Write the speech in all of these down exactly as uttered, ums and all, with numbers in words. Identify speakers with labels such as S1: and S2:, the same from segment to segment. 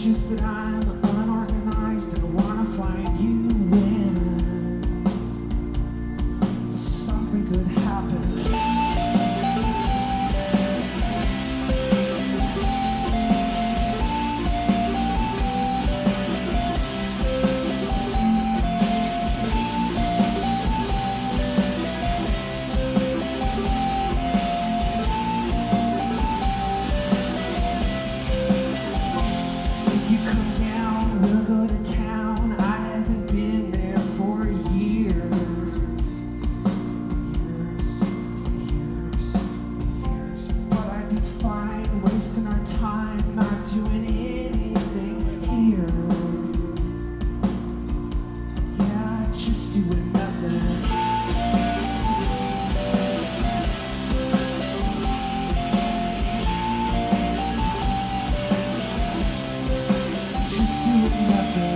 S1: just that I'm unorganized and wanna find you when something could happen. Wasting our time, not doing anything here. Yeah, just doing nothing. Just doing nothing.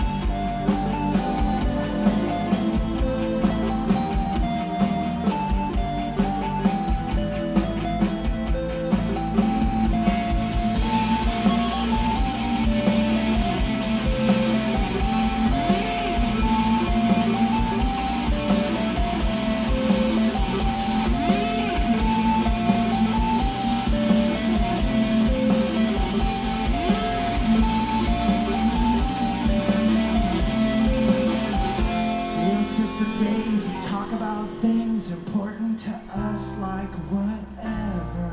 S1: Sit for days and talk about things important to us, like whatever.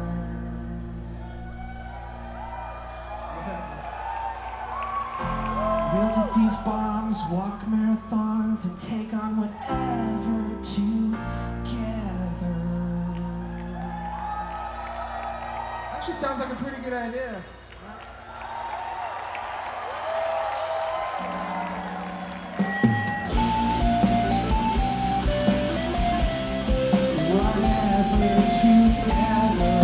S1: We'll defuse bombs, walk marathons, and take on whatever together.
S2: Actually sounds like a pretty good idea.
S1: Together,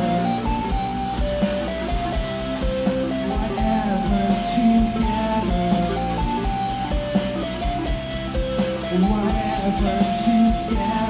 S1: whatever together, whatever together.